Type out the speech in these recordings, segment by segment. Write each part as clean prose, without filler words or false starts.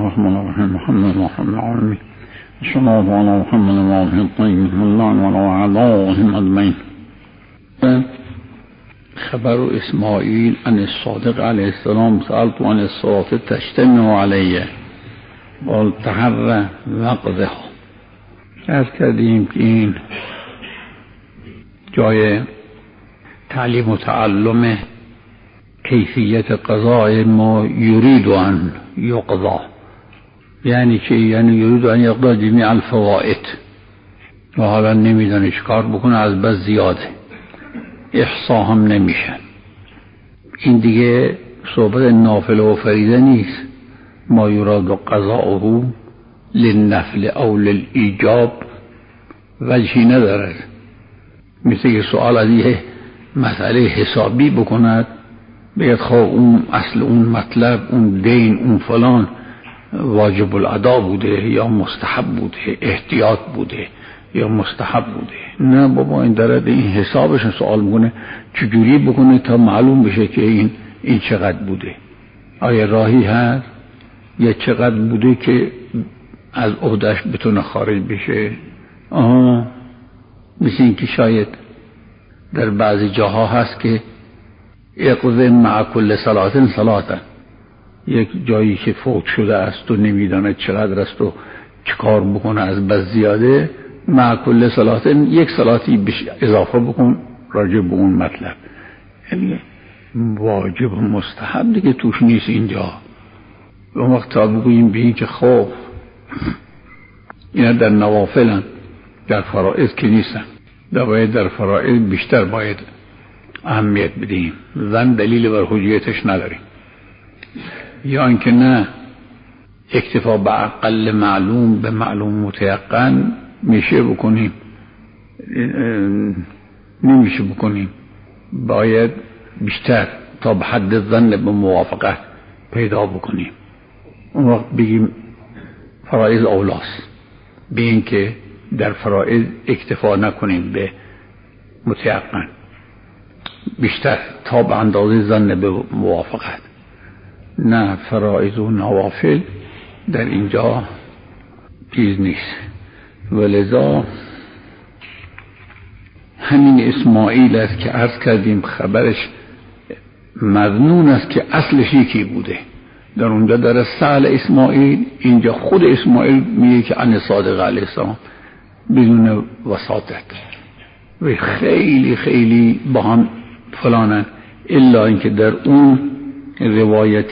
الرحمن الرحیم محمد العالمین صلی علی محمد و آله الطیبین الله و علیهم اجمعین. خبر اسماعیل عن الصادق علیه السلام سألت عن الصلاة تجتمع علیه والتحر وقتها. عرض کردیم که این جای تعلیم و تعلم کیفیت قضای ما یرید ان یقضا، یعنی چی؟ یعنی یرید ان یقضا جمیع الفوائد و حالا نمیدونه چیکار بکنه، از بس زیاده، احصا هم نمیشه. این دیگه صحبت نافله و فریضه نیست. ما یراد قضاؤه للنفل او للایجاب وجهی ندارد. مثل که سوال از یه مسئله حسابی بکند، بگید خب اون اصل اون مطلب، اون دین، اون فلان واجب الادا بوده یا مستحب بوده، احتیاط بوده یا مستحب بوده. نه بابا، این درد این حسابش سوال میکنه چجوری بکنه تا معلوم بشه که این چقدر بوده، آیا راهی هست یا چقدر بوده که از عهدهش بتونه خارج بشه. مثل این که شاید در بعضی جاها هست که اقضی مع کل صلاة، یک جایی که فوت شده است و نمیدانه چقدر است و چیکار بکنه از بس زیاده، مع کل صلاة یک صلاتی اضافه بکن راجع به اون مطلب. یعنی واجب و مستحب دیگه توش نیست اینجا. اون وقت تا بگوییم به این که خوف اینا در نوافلن، در فرائض که نیستن، در فرائض بیشتر باید اهمیت بدیم. زن دلیل بر حجیتش نداریم، یا اینکه نه اکتفا به اقل معلوم به معلوم متیقن میشه بکنیم، نمیشه بکنیم، باید بیشتر تا به حد ظن به موافقت پیدا بکنیم. اون وقت بگیم فرائض اولاست، به این که در فرائض اکتفا نکنیم به متیقن، بیشتر تا به اندازه ظن به موافقت. نه، فرائض و نوافل در اینجا چیز نیست. ولذا همین اسماعیل است که عرض کردیم خبرش مظنون است که اصلش یکی بوده. در اونجا در سأل اسماعیل، اینجا خود اسماعیل میگه که عن صادق علیه السلام بدون وساطت و خیلی خیلی با هم فلانن، الا اینکه در اون روایت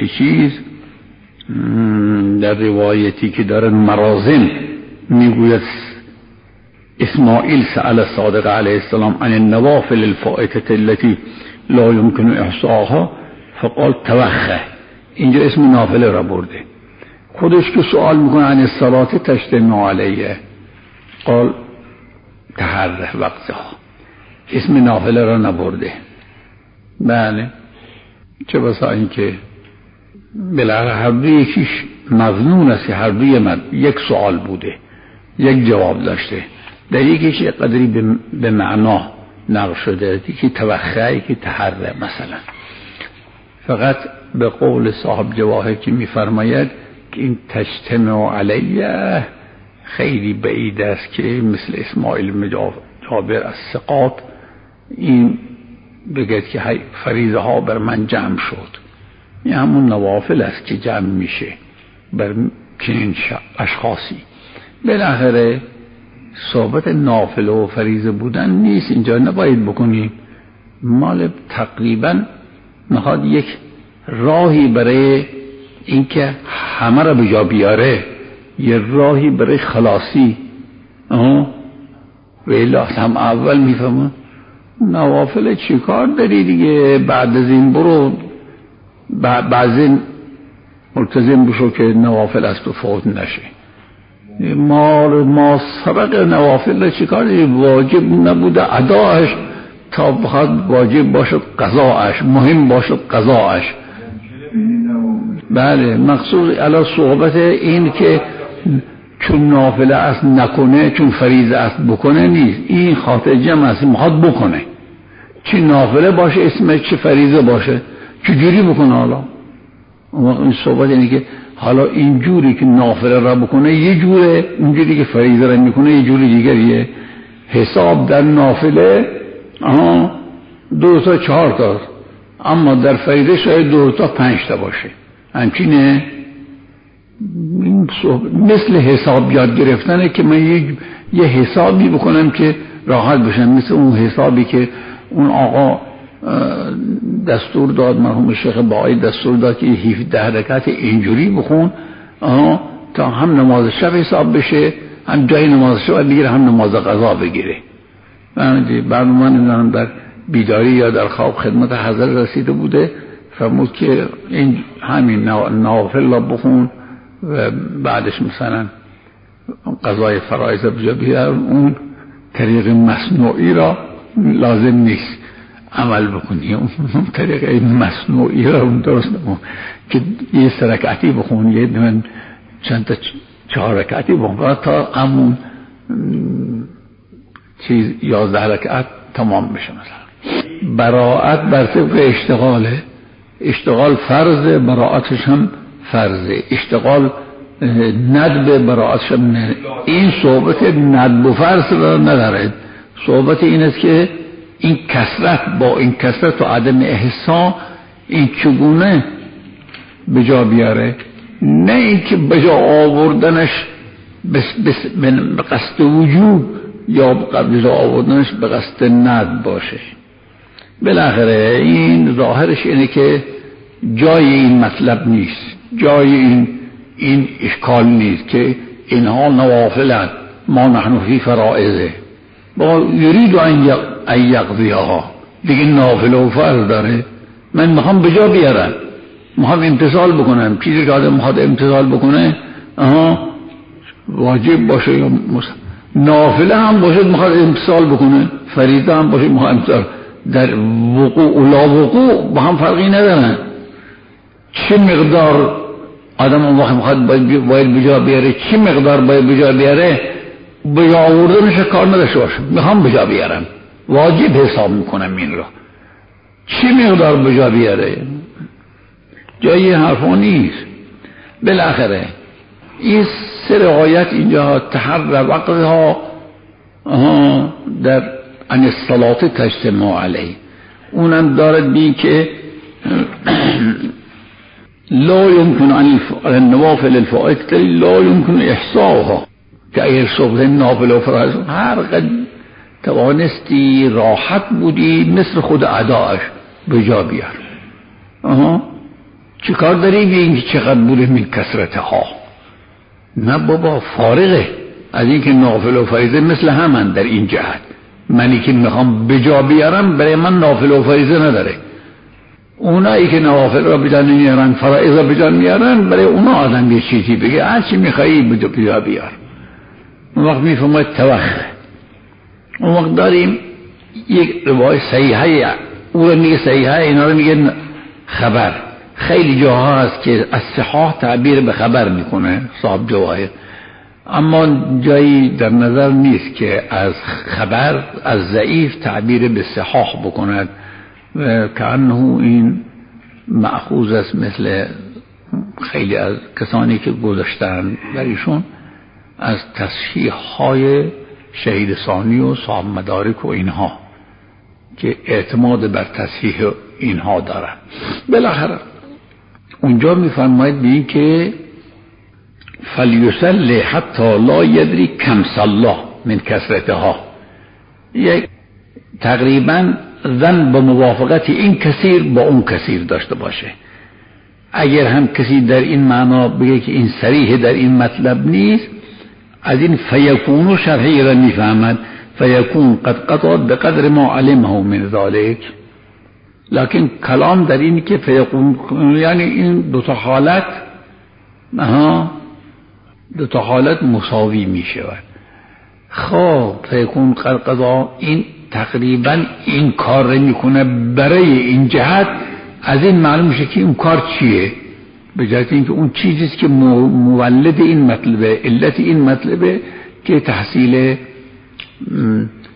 در روایتی که دارن مرازم میگوید اسماعیل سأل صادق علیه السلام عن النوافل الفائتة التي لا يمكن احصاها فقال توخه. اینجا اسم نافله را برده، خودش که سوال میکنه عن الصلاة تجتمع علیه قال تحره وقتها، اسم نافله را نبرده. بله، چه بسا این که بالاخره هر دو یکیش مظنون است که هر دوی من یک سوال بوده، یک جواب داشته. در یکیش قدری به معنا نقل شده، که توخه که تحره مثلا. فقط به قول صاحب جواهر که میفرماید که این تجتمع علیه خیلی بعید است که مثل اسماعیل جابر از ثقات این بگید که فریضه ها بر من جمع شد. این همون نوافل است که جمع میشه بر چنین اشخاصی. بالاخره صحبت نافل و فریضه بودن نیست، اینجا نباید بکنیم. مال تقریبا میخواد یک راهی برای اینکه همه را به جا بیاره، یه راهی برای خلاصی. و الا هم اول میفهمون نوافل چی کار داری دیگه، بعد از این برو بعضی ملتزم بشو که نوافل است و فوت نشه. ما سبق نوافل چی کار داری؟ واجب نبوده اداش تا بخواد واجب باشد قضاش، مهم باشد قضاش. بله، مقصود علی صحبت این که چون نافله است نکنه، چون فریضه است بکنه نیست. این خاطر جمع است، میخواد بکنه، چه نافله باشه اسمش، چه فریضه باشه، چجوری بکنه. حالا این صحبت اینه که حالا اینجوری که نافله را بکنه یه جوره، اونجوری که فریضه را میکنه یه جوری دیگریه. حساب در نافله 2 تا 4 تا، اما در فریضه شاید 2 تا 5 تا باشه. همچینه مثل حساب یاد گرفتنه که من یه حسابی بکنم که راحت بشم، مثل اون حسابی که اون آقا دستور داد، مرحوم شیخ بهایی دستور داد که 17 رکعت اینجوری بخون تا هم نماز شب حساب بشه، هم جای نماز شب بگیره، هم نماز قضا بگیره. برنامه من در بیداری یا در خواب خدمت حضرت رسیده بوده، فرمود که این همین نوافل را بخون و بعدش مثلا قضای فرایض بجا بیار. اون طریق مصنوعی را لازم نیست عمل بکنی، اون طریق مصنوعی را درست بکن که یه 3 رکعتی بخون، یه من چند تا 4 رکعتی بخون تا همون چیز 11 رکعت تمام بشه. مثلا براءت بر طبق اشتغاله، اشتغال فرضه، براءتش هم فرضه. اشتغال ندب، براءتش هم نه. این صحبت ندب و فرض را ندارد. صحبت این است که این کثرت با این کثرت و عدم احسان این چگونه به جا بیاره، نه اینکه به جا آوردنش به قصد وجوب یا به جا آوردنش به قصد ند باشه. بالاخره این ظاهرش اینه که جای این مطلب نیست، جای این اشکال نیست که اینها نوافلن، ما نحن فی فرائضه، با یرید ان یقضیها، دیگه نافله و فرض داره. من میخوام به جا بیارم، میخوام امتثال بکنم. چیزی که آدم میخواد امتثال بکنه واجب باشه یا نافله هم باشه میخواد امتثال بکنه، فریضه هم باشه میخواد امتثال. در وقوع و لا وقوع با هم فرقی ندارن. چه مقدار آدم اون وقت میخواد باید به جا بیاره، چه مقدار باید به جا بیاره، به جا آوردنش کار نداشته باشه. میخوام به جا بیارم، واجب حساب میکنم این رو. چه مقدار به جا بیاره جای حرفا نیست. بالاخره این 3 رعایت اینجا تحرر وقتها در ان الصلاة تجتمع علیه، اونم دارد بی که لا يمكن ان النوافل الفائته لا يمكن احصاها، که اگر صبح نافله و فرائض هر قد توانستی راحت بودی مثل خود اداش به جا بیار. چه کار داری به اینکه چقدر بوده من کثرتها؟ نه بابا، فارغه از اینکه نافله و فریضه مثل همن در این جهت. منی که میخوام به جا بیارم برای من نافله و فریضه نداره. اونایی که نوافل را به جا نمیارن، فرائض را به جا میارن، برای اونا آدم یه چیزی بگه هر چی میخوایی به جا بیار. اون وقت میفهمه توخه. اون وقت داریم یک روایت صحیحه، او را میگه صحیحه، اینا را میگه خبر. خیلی جاها هست که از صحاح تعبیر به خبر میکنه صاحب جواهر، اما جایی در نظر نیست که از خبر از ضعیف تعبیر به صحاح بکند، که انه این مأخوذ است مثل خیلی از کسانی که گذاشتن برایشون از تصحیح های شهید ثانی و صاحب مدارک و اینها که اعتماد بر تصحیح اینها دارن. بالاخره اونجا میفرماید بین که فلیصلی حتی لا یدری کم صلا من کثرتها، یک تقریبا ظن به موافقت این کثیر با اون کثیر داشته باشه. اگر هم کسی در این معنا بگه که این صریح در این مطلب نیست، از این فیکون و شرحی را میفهمد، فیکون قد قطعت بقدر ما علمه من ذالک. لکن کلام در این که فیکون یعنی این دو تا حالت مساوی می شود. خب فیکون قد قطع این تقریبا این کار را میکنه برای این جهت، از این معلوم میشه که اون کار چیه، به جهت اینکه اون چیزیست که مولد این مطلبه، علت این مطلبه که تحصیل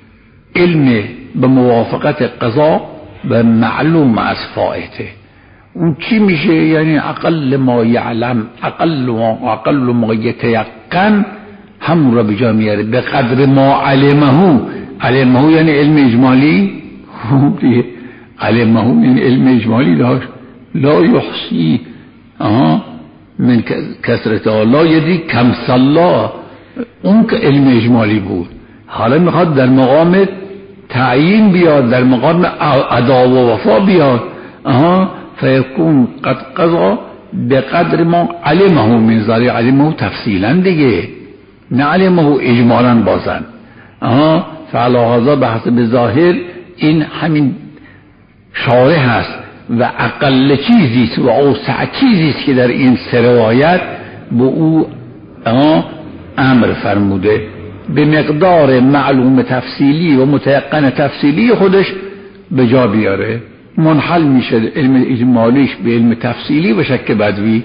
علم به موافقت قضا و معلوم از فائته. اون چی میشه؟ یعنی اقل ما یعلم، اقل ما یتیقن، همون را به جا میاره. به قدر ما علمه یعنی علم اجمالی، علمه یعنی علم اجمالی داشت. لا یحصی من کسرتها لا یدی کم صلا، اون که علم اجمالی بود. حالا میخواد در مقام تعیین بیاد، در مقام ادا و وفا بیاد. فیکون قد قضا به قدر ما علمه من ذلك، علمه تفصیلا دیگه، نه علمه اجمالا بازن. فعلا هذا به حسب ظاهر این همین شارح هست و اقل چیزیست و اوسع چیزیست که در این سه روایت به او امر فرموده. به مقدار معلوم تفصیلی و متیقن تفصیلی خودش به جا بیاره. منحل میشه علم اجمالیش به علم تفصیلی و شک بدوی.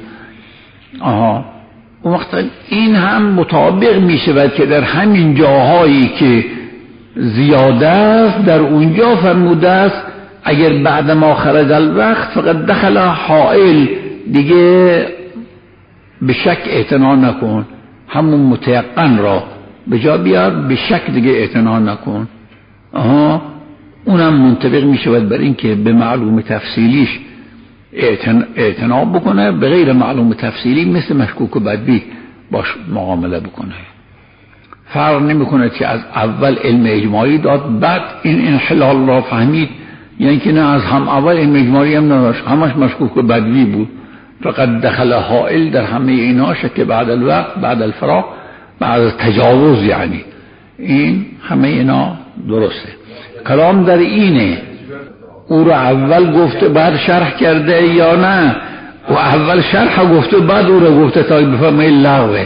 اون وقت این هم مطابق میشه که در همین جاهایی که زیاده است در اونجا فرموده است اگر بعد ما خرج الوقت فقط دخل حائل، دیگه به شک اعتنا نکن، همون متیقن را به جا بیار، به شک دیگه اعتنا نکن. اونم منطبق میشه بر این که به معلوم تفصیلیش اعتنا بکنه، به غیر معلوم تفصیلی مثل مشکوک و بدبی باش معامله بکنه. فرق نمیکنه که از اول علم اجمالی داد بعد این انحلال را فهمید، یعنی که نه از هم اول علم اجمالی هم نداشت، همش مشکوک و بدبی بود، فقط دخل حائل در همه اینا، شک بعد الوقت، بعد الفراق، بعد تجاوز. یعنی این همه اینا درسته. کلام در اینه او رو اول گفته بعد شرح کرده یا نه، و اول شرح گفته بعد او رو گفته تا بفهمه لغوه.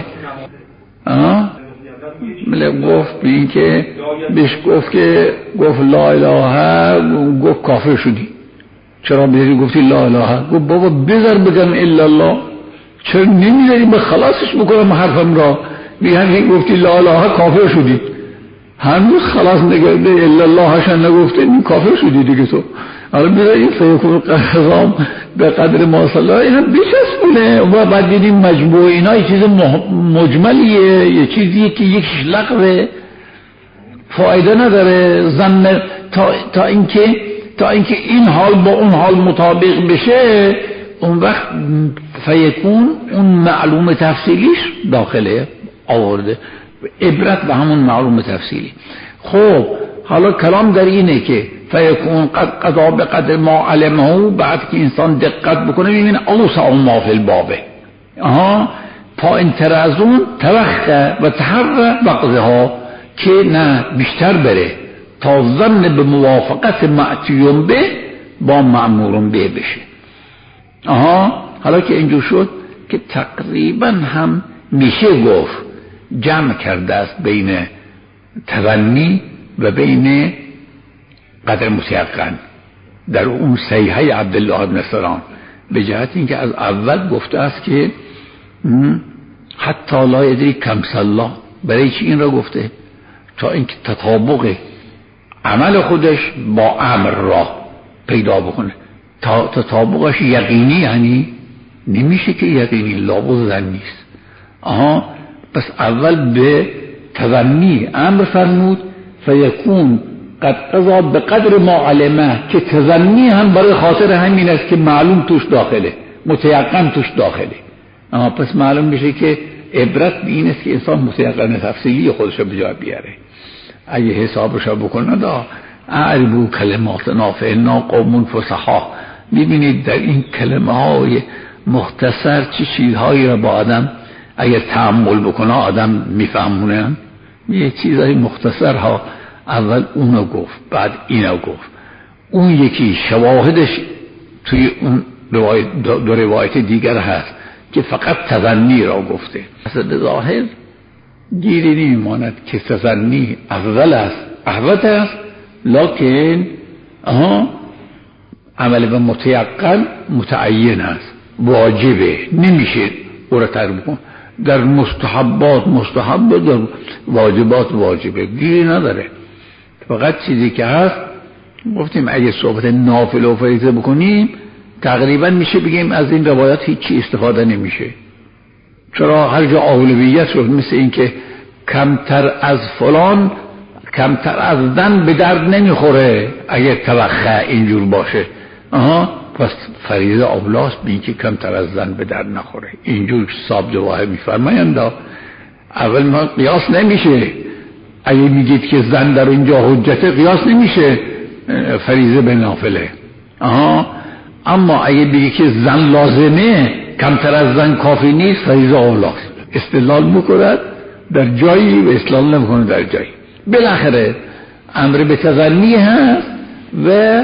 گفت به این که بهش گفت لا اله، گفت کافر شدی. چرا بذاری گفتی لا اله؟ گفت بابا بذار بگم الا الله، چرا نمیذاری من خلاصش بکنم حرفم را؟ بیان گفتی لا اله کافر شدی، هنوز خلاص نگرده الا الله هاشن نگفته، این کافر شدی دیگه تو. حالا بذاری فیکون قضام به قدر ما صلا، اینا بچسبونه و بعد دیدیم مجموع اینا یه چیز مجملیه، یه چیزیه که یکیش لغوه، فایده نداره زن تا اینکه این حال با اون حال مطابق بشه، اون وقت فیکون اون معلوم تفصیلیش داخله آورده، عبرت به همون معلوم تفصیلی. خب حالا کلام در اینه که فیکون قضا به قدر ما علمه، بعد که انسان دقت بکنه میبینه اوسع ما فی البابه، پایین تر از اون توخه و تحره وقضها، که نه بیشتر بره تا ظن به موافقت معتیون به با مأمورون به بشه. حالا که اینجور شد که تقریبا هم میشه گفت جمع کرده است بین تبنی و بین قدر متیقن در اون صحیحه عبدالله بن سلام، به جهت اینکه از اول گفته است که حتی لا یدری کم صلا. برای چی این را گفته؟ تا اینکه تطابق عمل خودش با امر را پیدا بکنه. تا تطابقش یقینی، یعنی نمیشه که یقینی، لابد زن نیست. پس اول به تظنی امر فرمود فیکون قد قضا به قدر ما علمه، که تظنی هم برای خاطر همین است که معلوم توش داخله، متیقن توش داخله. پس معلوم میشه که عبرت به این است که انسان متیقن تفصیلی خودش رو به جا بیاره. اگه حسابش رو بکنه دا اعربو کلماتنا فانا قوم فصحا، میبینید در این کلمه های مختصر چه چیزهایی را با آدم اگر تأمل بکنه آدم میفهمونه. یه چیزهای مختصر ها، اول اونو گفت بعد اینو گفت، اون یکی شواهدش توی اون دو روایت دیگر هست که فقط تظنی را گفته. به ظاهر گیری نمیماند که تظنی افضل است، احوط است، لکن عمل به متیقن متعین است، واجبه، نمیشه او را ترک بکن. در مستحبات مستحب، در واجبات واجبه، گیری نداره. فقط چیزی که هست گفتیم اگه صحبت نافل و فریضه بکنیم تقریبا میشه بگیم از این روایات هیچی استفاده نمیشه. چرا؟ هر جا اولویت رو مثل این که کمتر از فلان کمتر از زن به درد نمیخوره اگه توقع اینجور باشه، پس فریضه اولاست به این که کمتر از زن به درد نخوره. اینجور صاحب جواهر میفرمایند اول ما قیاس نمیشه. اگه میگید که زن در اینجا حجته، قیاس نمیشه فریضه به نافله. اما اگه بگی که زن لازمه، کمتر از زن کافی نیست، فریضه اولاست. استدلال میکند در جایی و استدلال نمیکنه در جایی. بالاخره امر به تظنی هست و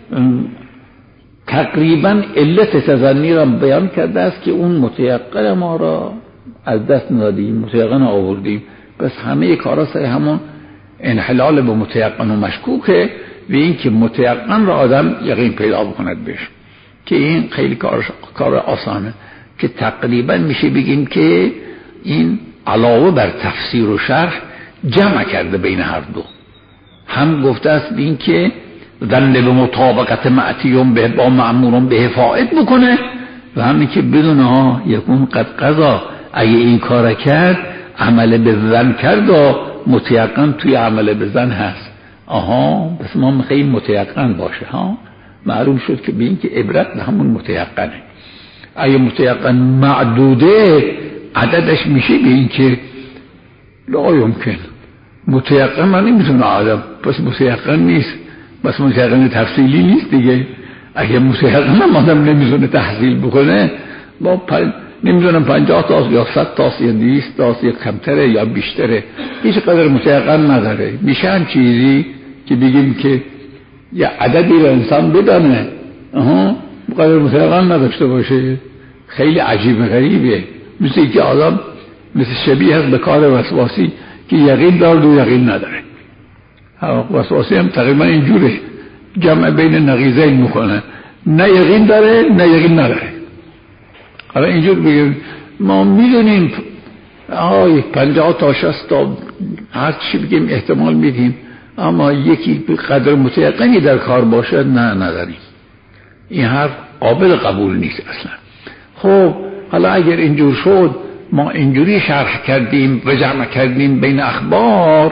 تقریبا علت تظنی را بیان کرده است که اون متیقن ما را از دست ندادیم، متیقن آوردیم. بس همه کارا سر همون انحلال به متیقن و مشکوکه و این که متیقن را آدم یقین پیدا بکند بهش، که این خیلی کار آسانه، که تقریبا میشه بگیم که این علاوه بر تفسیر و شرح جمع کرده بین هر دو. هم گفته است این که ظن به مطابقت معتیون به با مأمورون به فائد بکنه و همین که بدون یکون قد قضا، اگه این کار کرد عمل به ظن کرد و متیقن توی عمل به ظن هست. بس ما میخواییم متیقن باشه. معلوم شد که به این که عبرت به همون متیقنه. اگه متیقن معدوده عددش میشه به این که لا یمکن، متیقن من نمیتونه آدم، پس متیقن نیست، بس متیقن تفصیلی نیست دیگه. اگه متیقن آدم نمیتونه تحصیل بکنه، با نمیدونم 50 تاست یا 100 تاست یا 200 تاست یا کمتره یا بیشتره، هیچ قدر متیقن نداره. میشه هم چیزی که بگیم که یه عددی رو انسان بدانه قدر متیقن نداشته باشه، خیلی عجیب غریبه. مثل که آدم مثل شبیه هست به کار وسواسی که یقین داره و یقین نداره. وسواسی هم تقریبا اینجوره، جمع بین نقیضین میکنه، نه یقین داره نه یقین نداره. حالا اینجور بگیم ما میدونیم 50 تا 60 تا هر چی بگیم احتمال میدیم، اما یکی قدر متیقنی در کار باشه نه نداریم. این حرف قابل قبول نیست اصلا. خب حالا اگر اینجور شد، ما اینجوری شرح کردیم و جمع کردیم بین اخبار،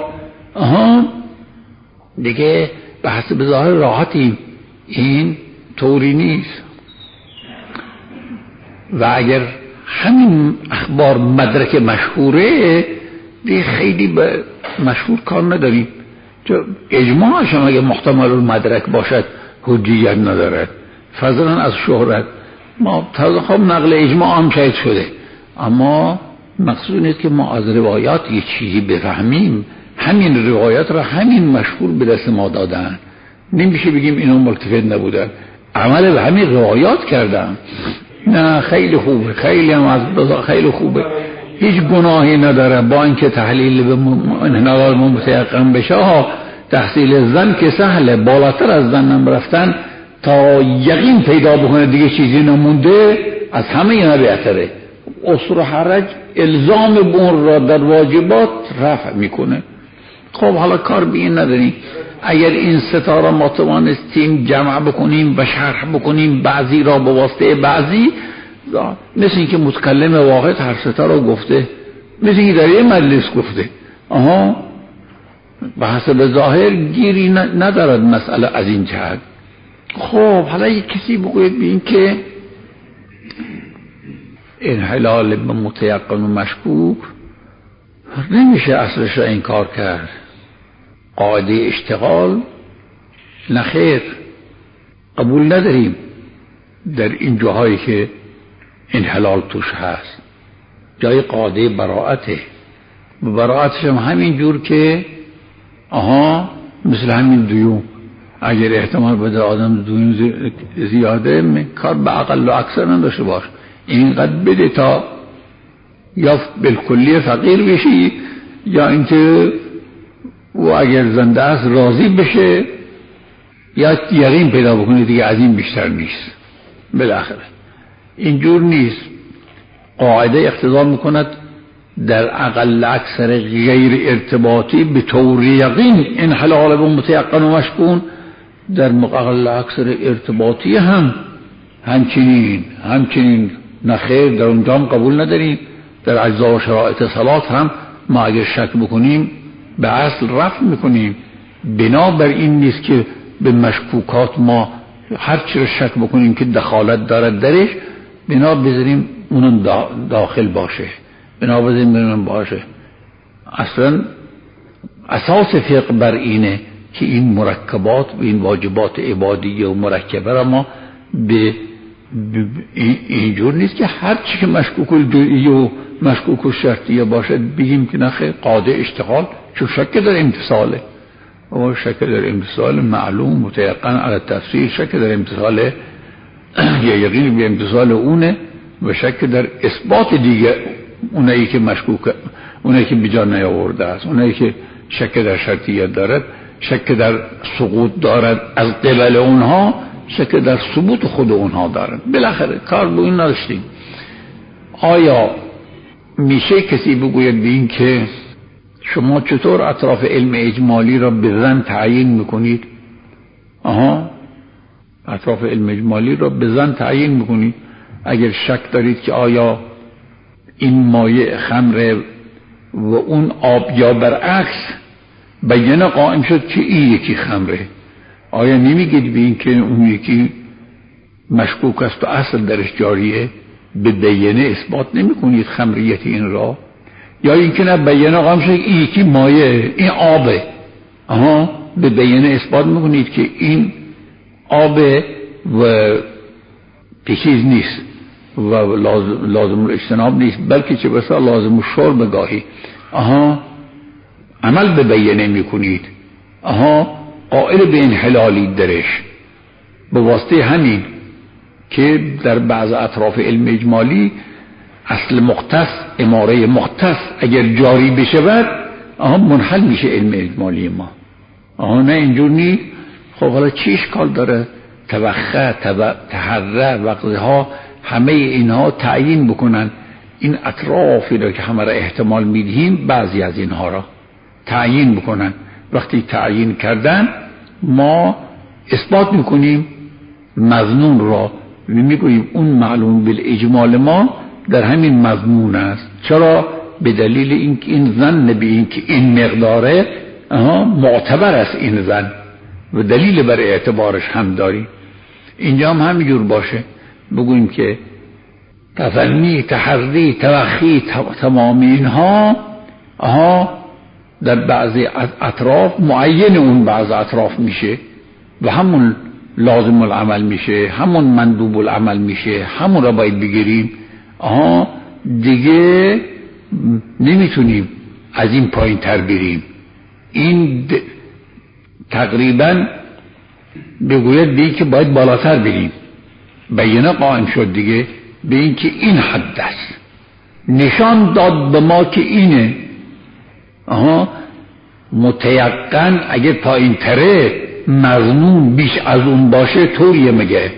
دیگه به حسب ظاهر راحتیم. این طوری نیست. و اگر همین اخبار مدرک مشهوره، دیگه خیلی به مشهور کار نداریم. چون اجماعش هم اگر محتمل المدرک باشد حجیت ندارد، فضلا از شهرت. ما خب نقل اجماع هم شاید شده، اما مقصود نیست که ما از روایات یه چیزی بفهمیم. همین روایات را همین مشهور به دست ما دادن، نمیشه بگیم اینا ملتفت نبودن، عمل به همین روایات کردن. نه خیلی خوبه، خیلی هم از خیلی خوبه، هیچ گناهی نداره. با اینکه تحلیل به انحلال متیقن بشه، تحصیل زن که سهله، بالاتر از زنم رفتن تا یقین پیدا بکنه دیگه چیزی نمونده، از همه اینا بهتره. اصر و حرج الزام بون را در واجبات رفع میکنه. خب حالا کار به این نداریم. اگر این ستاره ما توانستیم جمع بکنیم و شرح بکنیم بعضی را به واسطه بعضی، مثل این که متکلم واحد هر ستاره گفته، مثل این که در یه مجلس گفته، به حسب ظاهر گیری ندارد مسئله از این جهت. خب حالا یک کسی بگوید به این که انحلال به متیقن و مشکوک نمیشه اصلش را انکار کرد. قاعده اشتغال نخیر، قبول نداریم در این جاهایی که انحلال توش هست. جای قاعده براعته، براعتش هم همین جور که مثل همین دیون، اگر احتمال بده آدم دیون زیاده، کار به اقل و اکثر نداشته باش، اینقدر بده تا یا بالکلی فقیر بشی، یا اینکه او اگر زنده است راضی بشه، یا یقین پیدا بکنه دیگه از این بیشتر نیست. بالاخره اینجور نیست. قاعده اقتضا میکند در اقل اکثر غیر ارتباطی به طور یقین انحلال به متیقن و مشکون، در اقل اکثر ارتباطی هم همچنین نخیر در اونجا هم قبول نداریم. در اجزا و شرایط صلات هم ما اگر شک بکنیم به اصل رفع میکنیم. بنابر این نیست که به مشکوکات ما هر چی رو شک بکنیم که دخالت دارد درش بنا بذاریم اون داخل باشه، بنا بذاریم اون باشه. اصلا اساس فقه بر اینه که این مرکبات و این واجبات عبادیه و مرکبه را ما به اینجور نیست که هر چی که مشکوک الجزئیه و مشکوک الشرطیه باشد بگیم که نخیر قاعده اشتغال، چون شک در امتصاله و شک در امتصال معلوم متيقن علی تفسیر، شک در امتصال یا یقین به امتصال اونه و شک در اثبات دیگه اونایی که مشکوک، اونایی که بجا نیاورده است، اونایی که شک در شرطیت دارد، شک در سقوط دارد از قبل اونها، شک در ثبوت خود اونها دارد. بالاخره کار به این نداشتیم. آیا میشه کسی بگوید به این که شما چطور اطراف علم اجمالی را به ظن تعیین میکنید؟ اطراف علم اجمالی را به ظن تعیین میکنید. اگر شک دارید که آیا این مایع خمره و اون آب یا برعکس بیانه قائم شد که این یکی خمره، آیا نمیگید به این که اون یکی مشکوک است و اصل درش جاریه؟ به بیانه اثبات نمی کنید خمریت این را؟ یا اینکه نه بیانه قائم شد این یکی مایع، این آبه، به بیانه اثبات میکنید که این آبه و چیز نیست و لازم الاجتناب نیست، بلکه چه بسا لازم الشرب گاهی. عمل به بیانه میکنید، قائل به انحلالی درش به واسطه همین که در بعض اطراف علم اجمالی اصل مختص، اماره مختص اگر جاری بشود منحل میشه علم اجمالی ما. نه اینجور نیست. خب حالا چی اشکال داره توخه تحره وقتها همه اینها تعیین بکنن این اطرافی را که همه را احتمال میدهیم بعضی از اینها را تعیین بکنن. وقتی تعیین کردن ما اثبات میکنیم مظنون را، میگوییم اون معلوم بالاجمال ما در همین مضمون است. چرا؟ به دلیل اینکه این ظن به اینکه این مقداره معتبر است این ظن و دلیل بر اعتبارش هم داریم. اینجا هم همینجور باشه، بگوییم که تفنی، تحری، توخی، تمام اینها در بعضی اطراف معین اون بعض اطراف میشه و همون لازم العمل میشه، همون مندوب العمل میشه، همون را باید بگیریم. دیگه نمیتونیم از این پایین تر بریم. این تقریبا بگوید به این که باید بالاتر بریم. بیانه قائم شد دیگه به این که این حد است، نشان داد به ما که اینه. متیقن اگه پایین تره مظنون بیش از اون باشه طوریه مگه؟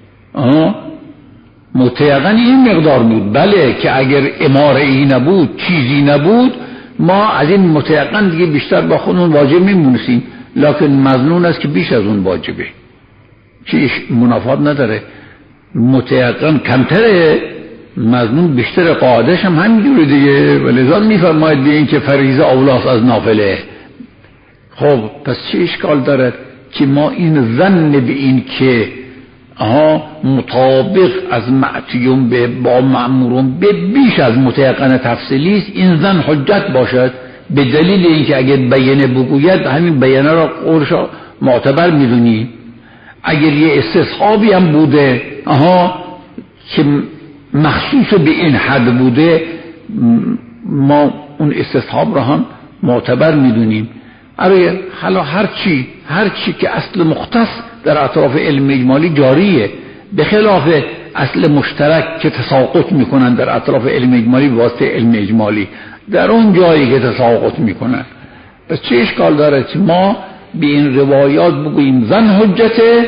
متیقن این مقدار بود، بله که اگر اماره ای نبود چیزی نبود ما از این متیقن دیگه بیشتر با خودمون واجب میمونسیم، لکن مظنون است که بیش از اون واجبه، چیش منافات نداره. متیقن کمتره مظنون بیشتر، قاعدش هم همینجوره دیگه، ولذا میفرماید به این که فریضه اولاست از نافله. خب پس چه اشکال دارد که ما این ظن به این که مطابق از معتیون به با مأمورون به بیش از متیقن تفصیلی است، این ظن حجت باشد به دلیل اینکه اگر بیانه بگوید همین بیانه را قولش معتبر میدونی. اگر یه استصحابی هم بوده که مخصوص به این حد بوده ما اون استصحاب را هم معتبر میدونیم. آره حالا هر چی که اصل مختص در اطراف علم اجمالی جاریه، به خلاف اصل مشترک که تساقط میکنن در اطراف علم اجمالی واسطه علم اجمالی در اون جایی که تساقط میکنن. پس چه اشکال داره که ما به این روایات بگوییم ظن حجته؟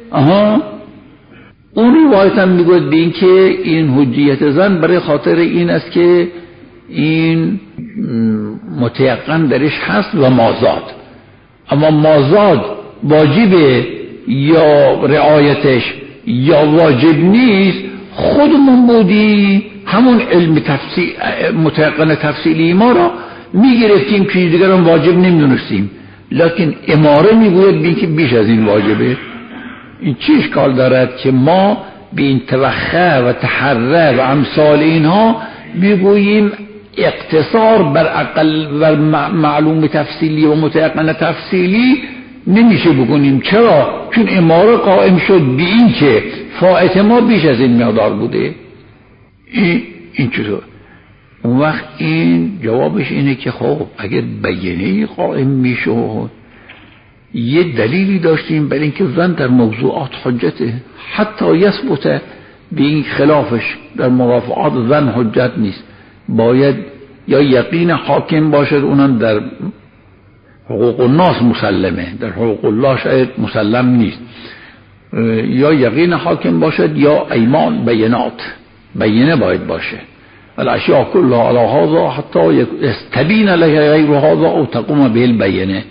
اون روایت هم میگوید به این که این حجیت ظن برای خاطر این است که این متیقن درش هست و مازاد، اما مازاد واجبه یا رعایتش یا واجب نیست، خودمون بودیم همون علم تفصیل متقن تفصیلی ما را میگرفتیم که دیگران واجب نمیدونستیم، لکن اماره میگوید که بیش از این واجبه. این چه اشکال دارد که ما به این توخه و تحره و امثال اینها میگوییم اقتصار بر اقل و معلوم تفصیلی و متقن تفصیلی نمیشه بکنیم. چرا؟ چون اماره قائم شد به این که فائت ما بیش از این مقدار بوده. این چطور؟ اون وقت این جوابش اینه که خب اگر بیانه قائم میشد یه دلیلی داشتیم برای اینکه ظن در موضوعات حجته، حتی یثبت به این خلافش در مرافعات ظن حجت نیست، باید یا یقین حاکم باشد، اونم در حقوق الناس مسلمه، در حقوق الله شاید مسلم نیست، یا یقین حاکم باشد یا ایمان بینه باید باشه. الاشیاء كلها على هذا حتی يستبين لك غیر هذا او تقوم به البینه.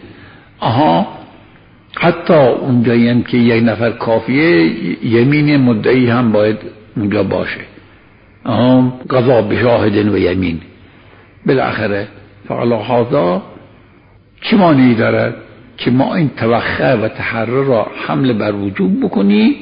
حتی اونجایی هم که یک نفر کافیه یمین مدعی هم باید اونجا باشه، قضا بشاهد و یمین. بالاخره فعلا هذا چه معنی دارد که ما این توخه و تحرر را حمل بر وجوب بکنیم،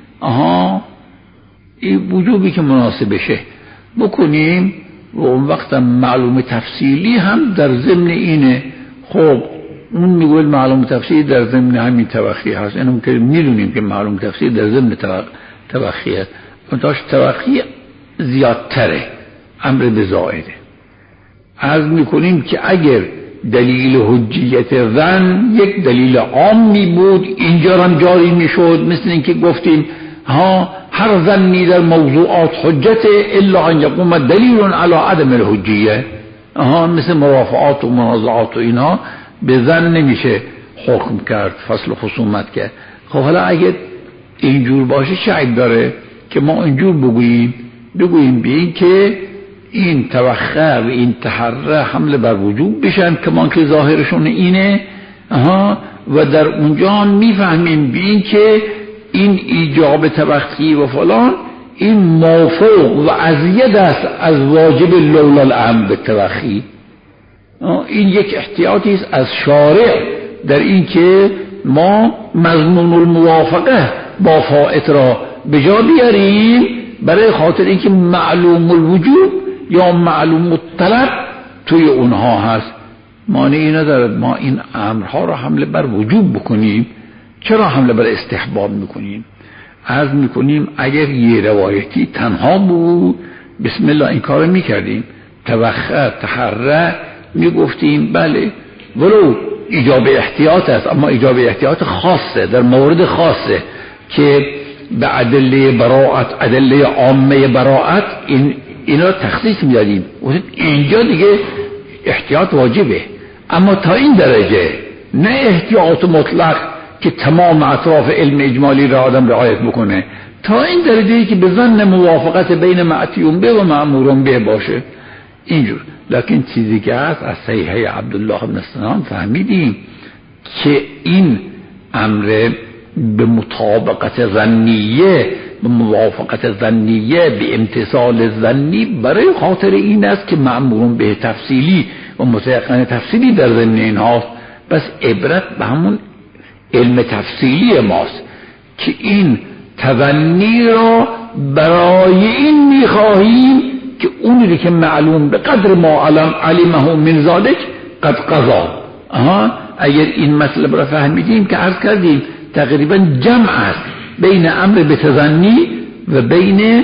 این وجوبی که مناسبشه بکنیم و اون وقت معلوم تفصیلی هم در ضمن اینه. خب اون میگوید معلوم تفصیلی در ضمن همین توخی هست، اینم که میدونیم که معلوم تفصیلی در ضمن توخی هست، منتاش توخی زیادتره، امر به زائده. عرض میکنیم که اگر دلیل حجیت ظن یک دلیل عامی بود اینجا هم جاری میشد، مثل اینکه گفتیم هر ظنی در موضوعات حجت الا ان یقوم دلیل علی عدم الحجیه، مثل مرافعات و منازعات و اینها به ظن نمیشه حکم کرد، فصل خصومت کرد. خب حالا اگر اینجور باشه چه عیب داره که ما اینجور بگوییم به این که این توخه و این تحره حمل بر وجوب بشن که من که ظاهرشون اینه، و در اونجا میفهمیم به این که این ایجاب توخی و فلان این موفوق و ازید است از واجب لولا الامر به توخی. این یک احتیاطی است از شارع در این که ما مضمون الموافقه با فائت را به جا بیاریم، برای خاطر اینکه معلوم الوجوب یا معلوم الطلب توی اونها هست. مانعی ندارد ما این امرها را حمل بر وجوب بکنیم. چرا حمل بر استحباب میکنیم؟ عرض میکنیم اگر یه روایتی تنها بود بسم الله این کار میکردیم، توخه تحره میگفتیم بله ولو ایجاب احتیاط است، اما ایجاب احتیاط خاصه در مورد خاصه که به ادله براءت، ادله عامه براءت اینا تخصیص میدادیم. اینجا دیگه احتیاط واجبه، اما تا این درجه نه احتیاط مطلق که تمام اطراف علم اجمالی را آدم رعایت بکنه، تا این درجه که به ظن موافقت بین معتیون به و مأمورون به باشه اینجور. لکن چیزی که هست از صحیحه عبدالله بن سنان فهمیدیم که این امر به مطابقت ظنیه، به موافقت ظنیه، به امتصال ظنی برای خاطر این است که مأمورون به تفصیلی و متيقن تفصیلی در ضمن اینهاست. بس عبرت به همون علم تفصیلی ماست که این تظنی را برای این میخواهیم که اونی که معلوم به قدر ما علمه من ذلك قد قضا. اگر این مطلب را فهمیدیم که عرض کردیم تقریبا جمع است بین امر به تظنی و بین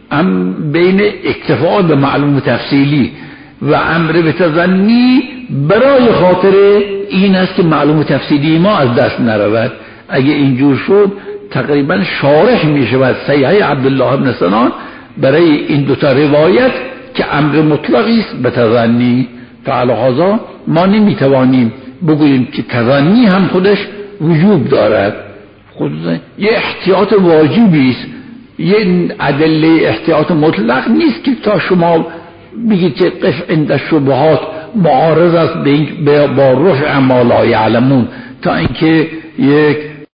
اکتفاء به معلوم تفصیلی، و امر به تظنی برای خاطر این است که معلوم تفصیلی ما از دست نرود. اگه اینجور شد تقریبا شارح می شود صحیحه عبدالله بن سنان برای این دوتا روایت که امر مطلقی است به تظنی. فعلی هذا ما نمیتوانیم بگوییم که تظنی هم خودش وجوب دارد، خودش یه احتیاط واجبی است، یه ادله احتیاط مطلق نیست که تا شما بگید که قف عند شبهات معارض است با رفع ما لا یعلمون، تا اینکه یک